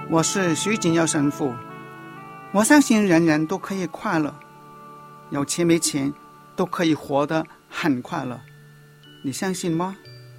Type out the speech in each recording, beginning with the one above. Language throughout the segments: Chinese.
我是徐锦耀神父。我相信人人都可以快乐，有钱没钱都可以活得很快乐，你相信吗？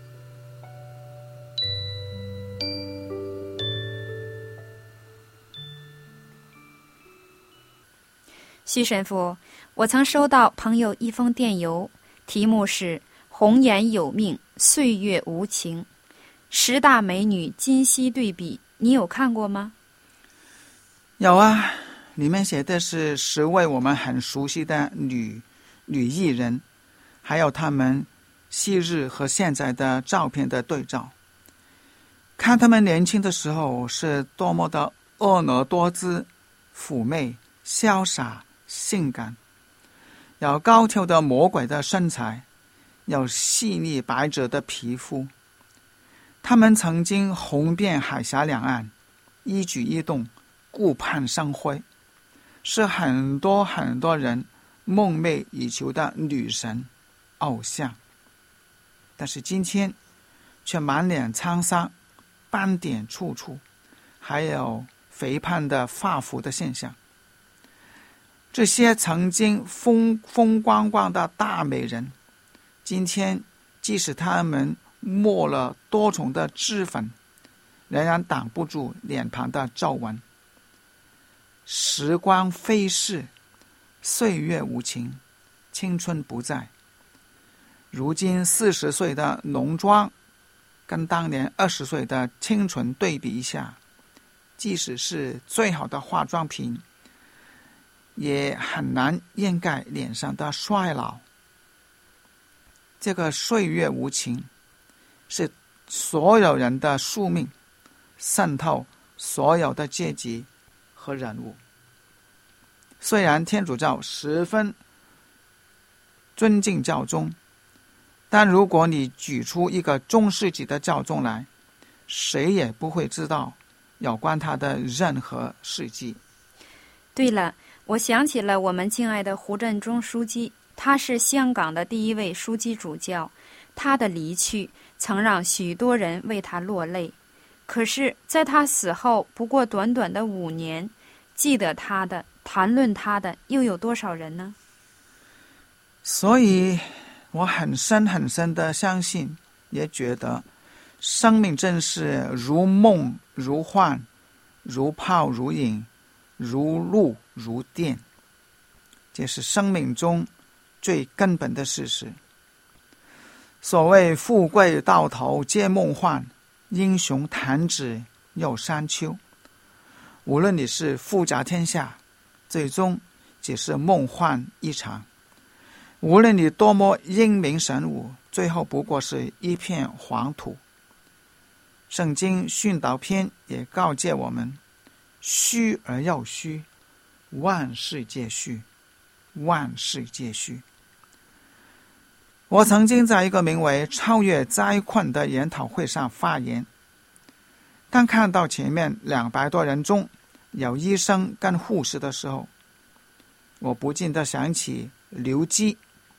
徐神父，我曾收到朋友一封电邮，题目是红颜有命，岁月无情，10大美女今昔对比，你有看过吗？ 有啊，里面写的是10位我们很熟悉的女艺人，还有她们昔日和现在的照片的对照。看她们年轻的时候是多么的婀娜多姿、妩媚、潇洒、性感，有高挑的魔鬼的身材，有细腻白泽的皮肤。他们曾经红遍海峡两岸，一举一动顾盼生辉，是很多很多人梦寐以求的女神偶像。但是今天却满脸沧桑，斑点处处，还有肥胖的发福的现象。这些曾经风光光的大美人，今天即使她们抹了多重的脂粉，仍然挡不住脸庞的皱纹。时光飞逝，岁月无情，青春不在。如今40岁的浓妆跟当年20岁的清纯对比一下，即使是最好的化妆品也很难掩盖脸上的衰老。这个岁月无情是所有人的宿命，渗透所有的阶级和人物。虽然天主教十分尊敬教宗，但如果你举出一个中世纪的教宗来，谁也不会知道有关他的任何事迹。 对了，我想起了我们敬爱的胡振中书记，他是香港的第一位书记主教，他的离去曾让许多人为他落泪。可是在他死后不过短短的5年，记得他的、谈论他的又有多少人呢？ 所以我很深很深的相信，也觉得生命真是如梦如幻，如泡如影，如露如电，这是生命中最根本的事实。所谓富贵到头皆梦幻，英雄弹指又山丘。无论你是富甲天下，最终只是梦幻一场；无论你多么英明神武，最后不过是一片黄土。圣经训导篇也告诫我们，虚而又虚，万事皆虚，万事皆虚。我曾经在一个名为超越灾困的研讨会上发言，当看到前面200多人中有医生跟护士的时候，我不禁地想起刘基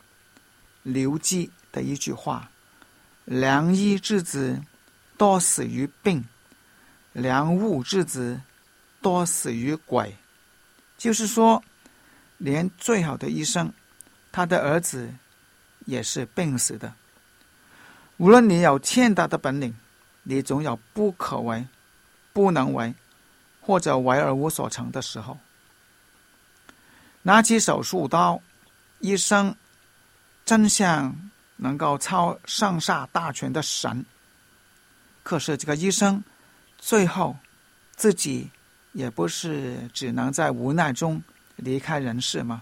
的一句话：良医之子多死于病，良物之子多死于鬼。就是说，连最好的医生，他的儿子也是病死的。无论你有天大的本领，你总有不可为、不能为，或者为而无所成的时候。拿起手术刀，医生真像能够操上下大权的神，可是这个医生最后自己也不是只能在无奈中离开人世吗？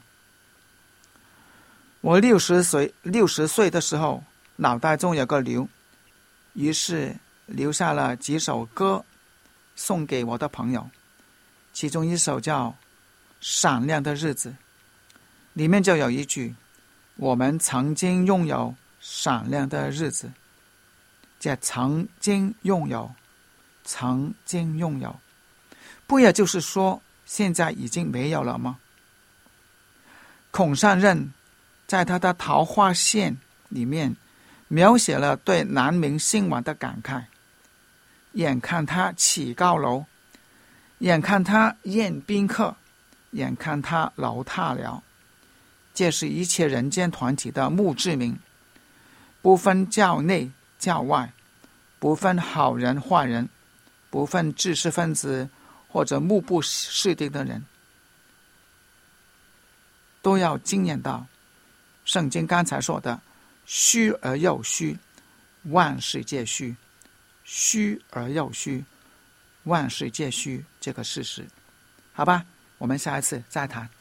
我60岁的时候，脑袋中有个瘤，于是留下了几首歌送给我的朋友，其中一首叫《闪亮的日子》，里面就有一句：我们曾经拥有闪亮的日子。这曾经拥有，曾经拥有，不也就是说现在已经没有了吗？孔尚任在他的《桃花县》里面描写了对南明兴亡的感慨。眼看他起高楼， 眼看他宴宾客，眼看他劳踏了。这是一切人间团体的墓志铭，不分教内教外，不分好人坏人，不分知识分子或者目不识丁的人，都要经验到圣经刚才说的虚而又虚，万事皆虚，虚而又虚，万事皆虚这个事实。好吧，我们下一次再谈。